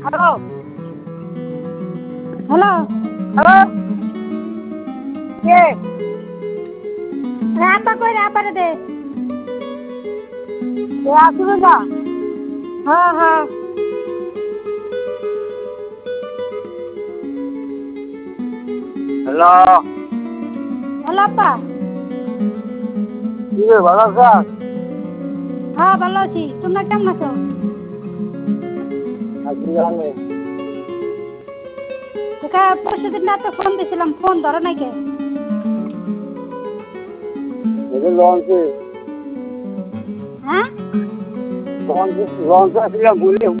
Hello hello hello কে আপা কই রে আপারে দে। কে আসবে না হ্যাঁ হ্যাঁ হ্যালো হ্যালো আপা। কি রে ভালো আছিস? হ্যাঁ ভালো আছি, তোমরা কেমন আছো? আছি জানে তোকে পরশু দিন রাতে ফোন দিয়েছিলাম, ফোন ধরো নাই কে? এটা লঞ্চে হ্যাঁ লঞ্চে আসছিলাম ভুলে